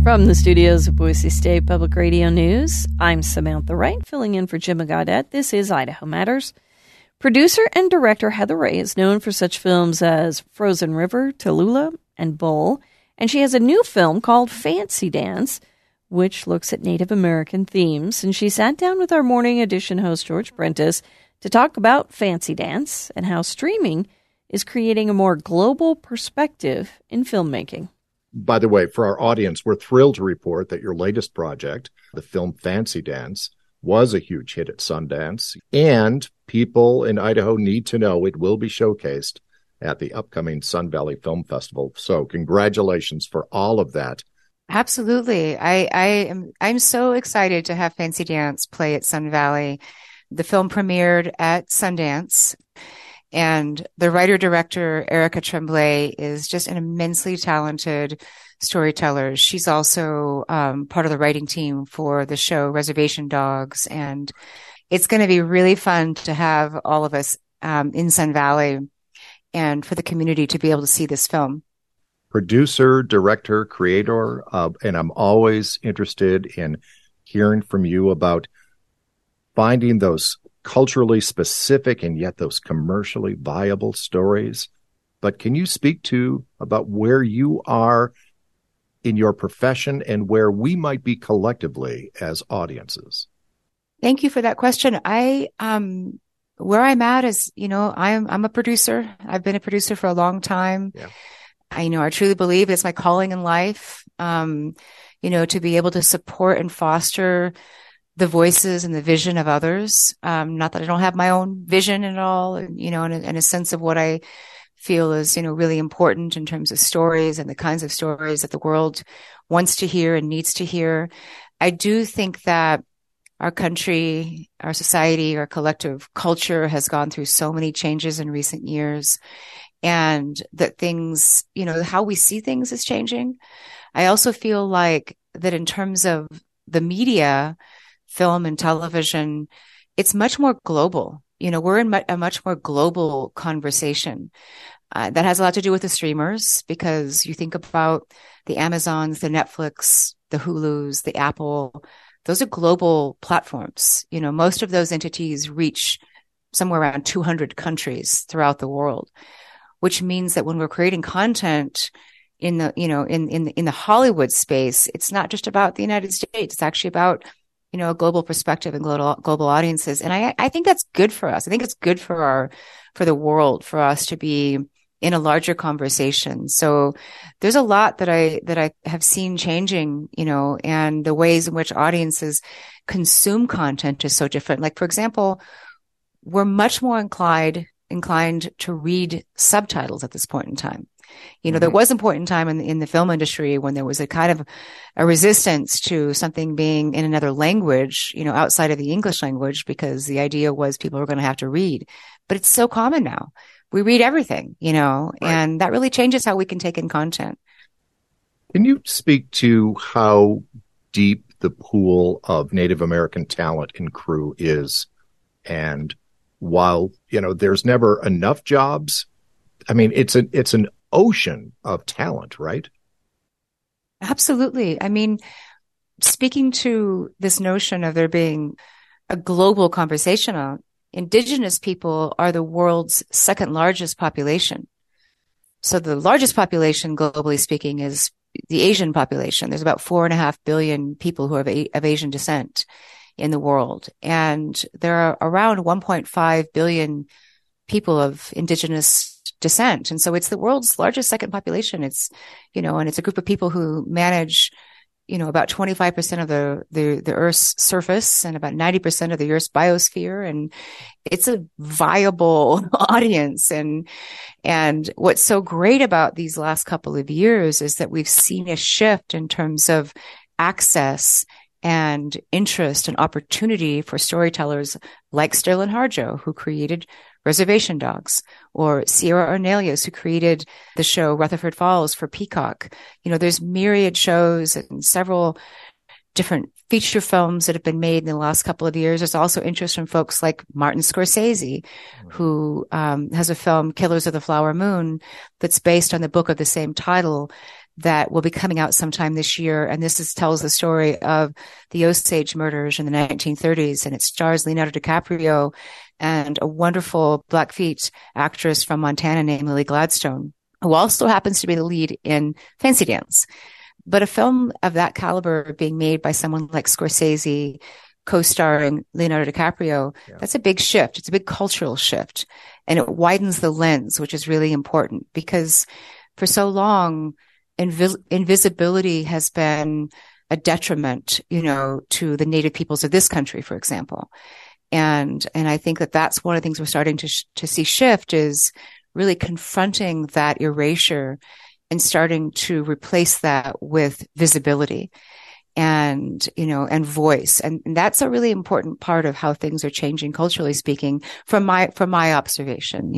From the studios of Boise State Public Radio News, I'm Samantha Wright, filling in for Jim Gaudet. This is Idaho Matters. Producer and director Heather Ray is known for such films as Frozen River, Tallulah, and Bull, and she has a new film called Fancy Dance, which looks at Native American themes, and she sat down with our Morning Edition host George Prentice to talk about Fancy Dance and how streaming is creating a more global perspective in filmmaking. By the way, for our audience, we're thrilled to report that your latest project, the film Fancy Dance, was a huge hit at Sundance, and people in Idaho need to know it will be showcased at the upcoming Sun Valley Film Festival. So congratulations for all of that. Absolutely. I'm so excited to have Fancy Dance play at Sun Valley. The film premiered at Sundance. And the writer-director, Erica Tremblay, is just an immensely talented storyteller. She's also part of the writing team for the show Reservation Dogs. And it's going to be really fun to have all of us in Sun Valley and for the community to be able to see this film. Producer, director, creator, and I'm always interested in hearing from you about finding those culturally specific and yet those commercially viable stories. But can you speak to about where you are in your profession and where we might be collectively as audiences? Thank you for that question. Where I'm at is, I'm a producer. I've been a producer for a long time. Yeah. I truly believe it's my calling in life, to be able to support and foster the voices and the vision of others. Not that I don't have my own vision at all, and a sense of what I feel is, really important in terms of stories and the kinds of stories that the world wants to hear and needs to hear. I do think that our country, our society, our collective culture has gone through so many changes in recent years, and that things, how we see things is changing. I also feel like that in terms of the media, film and television, it's much more global. We're in a much more global conversation. That has a lot to do with the streamers, because you think about the Amazons, the Netflix, the Hulus, the Apple, those are global platforms. Most of those entities reach somewhere around 200 countries throughout the world, which means that when we're creating content in the, in the Hollywood space, it's not just about the United States. It's actually about a global perspective and global audiences. And I think that's good for us. I think it's good for the world, for us to be in a larger conversation. So there's a lot that I have seen changing, and the ways in which audiences consume content is so different. Like, for example, we're much more inclined to read subtitles at this point in time. There was a point in time in the film industry when there was a kind of a resistance to something being in another language, outside of the English language, because the idea was people were going to have to read. But it's so common now. We read everything, Right. And that really changes how we can take in content. Can you speak to how deep the pool of Native American talent and crew is? And while, there's never enough jobs, I mean, it's an ocean of talent, right? Absolutely. I mean, speaking to this notion of there being a global conversation on, Indigenous people are the world's second largest population. So the largest population, globally speaking, is the Asian population. There's about 4.5 billion people who are of Asian descent in the world. And there are around 1.5 billion people of Indigenous descent. And so it's the world's largest second population. It's, and it's a group of people who manage, about 25% of the Earth's surface and about 90% of the Earth's biosphere. And it's a viable audience. And what's so great about these last couple of years is that we've seen a shift in terms of access and interest and opportunity for storytellers like Sterling Harjo, who created Reservation Dogs, or Sierra Ornelius, who created the show Rutherford Falls for Peacock. There's myriad shows and several different feature films that have been made in the last couple of years. There's also interest from folks like Martin Scorsese, who has a film, Killers of the Flower Moon, that's based on the book of the same title, that will be coming out sometime this year. And tells the story of the Osage murders in the 1930s. And it stars Leonardo DiCaprio and a wonderful Blackfeet actress from Montana named Lily Gladstone, who also happens to be the lead in Fancy Dance. But a film of that caliber being made by someone like Scorsese, co-starring Leonardo DiCaprio, that's a big shift. It's a big cultural shift. And it widens the lens, which is really important, because for so long, invisibility has been a detriment, to the native peoples of this country, for example. And I think that that's one of the things we're starting to see shift, is really confronting that erasure and starting to replace that with visibility and voice. And that's a really important part of how things are changing culturally speaking from my observation,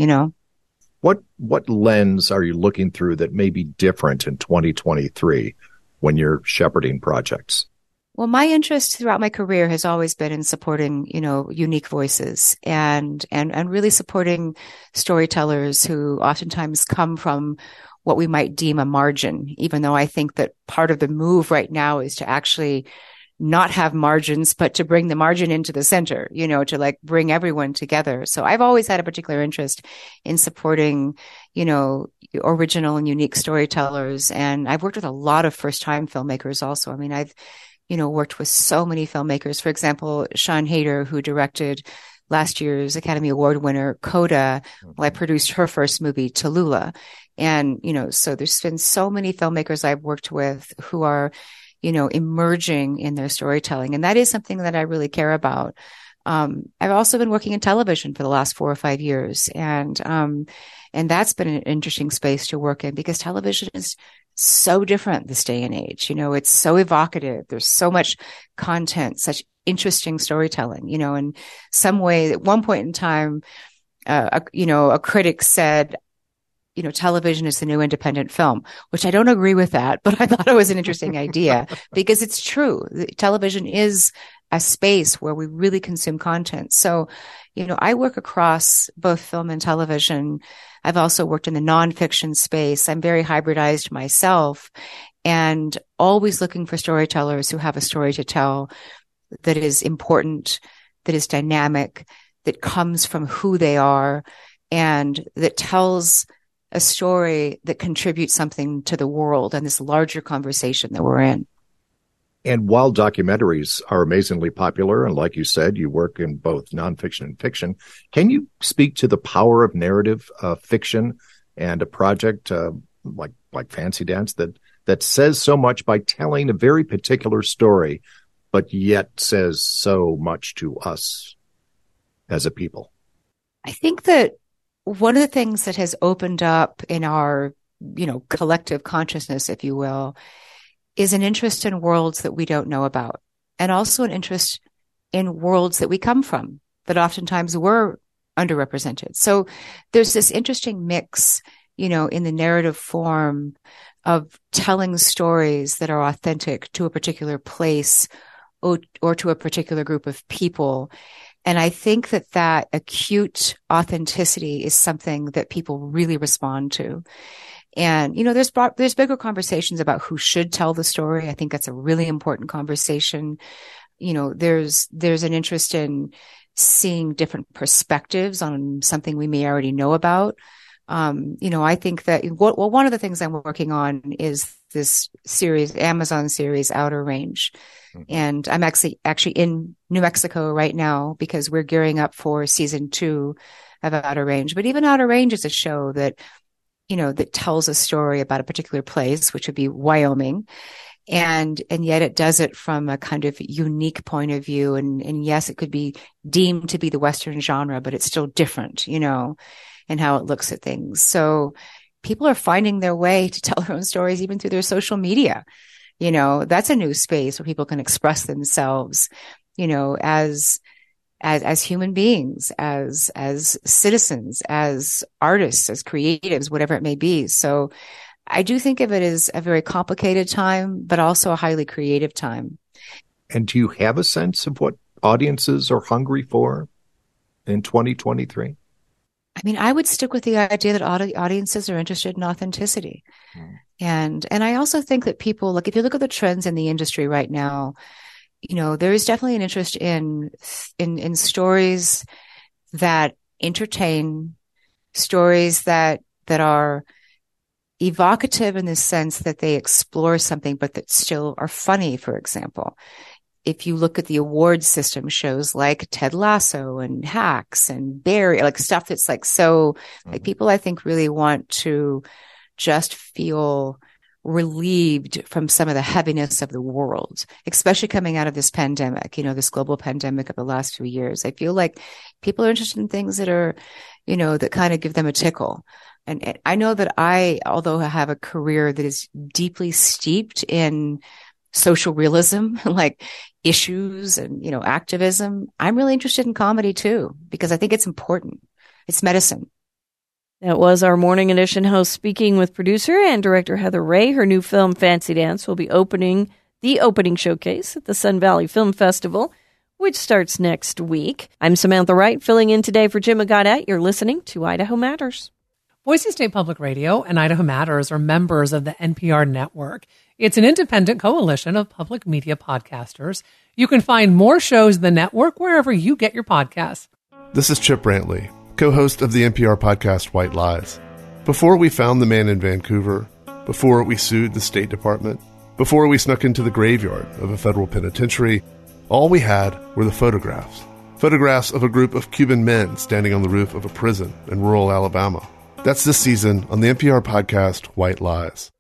What lens are you looking through that may be different in 2023 when you're shepherding projects? Well, my interest throughout my career has always been in supporting, unique voices and really supporting storytellers who oftentimes come from what we might deem a margin, even though I think that part of the move right now is to actually not have margins, but to bring the margin into the center, to like bring everyone together. So I've always had a particular interest in supporting, original and unique storytellers. And I've worked with a lot of first-time filmmakers also. I mean, I've worked with so many filmmakers. For example, Sian Heder, who directed last year's Academy Award winner Coda. Well, I produced her first movie, Tallulah. And, so there's been so many filmmakers I've worked with who are, emerging in their storytelling. And that is something that I really care about. I've also been working in television for the last 4 or 5 years. And that's been an interesting space to work in, because television is so different this day and age. It's so evocative. There's so much content, such interesting storytelling, in some way. At one point in time, a critic said, television is the new independent film, which I don't agree with that, but I thought it was an interesting idea, because it's true. Television is a space where we really consume content. So, I work across both film and television. I've also worked in the nonfiction space. I'm very hybridized myself, and always looking for storytellers who have a story to tell that is important, that is dynamic, that comes from who they are, and that tells a story that contributes something to the world and this larger conversation that we're in. And while documentaries are amazingly popular, and like you said, you work in both nonfiction and fiction, can you speak to the power of narrative fiction and a project like Fancy Dance that says so much by telling a very particular story, but yet says so much to us as a people? I think that one of the things that has opened up in our, collective consciousness, if you will, is an interest in worlds that we don't know about, and also an interest in worlds that we come from that oftentimes were underrepresented. So there's this interesting mix, in the narrative form of telling stories that are authentic to a particular place or to a particular group of people. And I think that acute authenticity is something that people really respond to. And, there's bigger conversations about who should tell the story. I think that's a really important conversation. There's an interest in seeing different perspectives on something we may already know about. I think that, one of the things I'm working on is this Amazon series, Outer Range. And I'm actually in New Mexico right now because we're gearing up for season 2 of Outer Range. But even Outer Range is a show that, that tells a story about a particular place, which would be Wyoming. And yet it does it from a kind of unique point of view. And yes, it could be deemed to be the Western genre, but it's still different, in how it looks at things. So people are finding their way to tell their own stories, even through their social media. That's a new space where people can express themselves, as human beings, as citizens, as artists, as creatives, whatever it may be. So I do think of it as a very complicated time, but also a highly creative time. And do you have a sense of what audiences are hungry for in 2023? I mean, I would stick with the idea that audiences are interested in authenticity. And I also think that people, like, if you look at the trends in the industry right now, there is definitely an interest in stories that entertain, stories that are evocative in the sense that they explore something, but that still are funny, for example. If you look at the awards system, shows like Ted Lasso and Hacks and Barry, like stuff that's like so, like people I think really want to just feel relieved from some of the heaviness of the world, especially coming out of this pandemic, this global pandemic of the last few years. I feel like people are interested in things that are, that kind of give them a tickle. And I know that although I have a career that is deeply steeped in social realism, like issues and, activism, I'm really interested in comedy too, because I think it's important. It's medicine. That was our Morning Edition host speaking with producer and director Heather Rae. Her new film, Fancy Dance, will be opening the opening showcase at the Sun Valley Film Festival, which starts next week. I'm Samantha Wright, filling in today for Jim Gaudet. You're listening to Idaho Matters. Boise State Public Radio and Idaho Matters are members of the NPR network. It's an independent coalition of public media podcasters. You can find more shows in the network wherever you get your podcasts. This is Chip Brantley, co-host of the NPR podcast White Lies. Before we found the man in Vancouver, before we sued the State Department, before we snuck into the graveyard of a federal penitentiary, all we had were the photographs. Photographs of a group of Cuban men standing on the roof of a prison in rural Alabama. That's this season on the NPR podcast White Lies.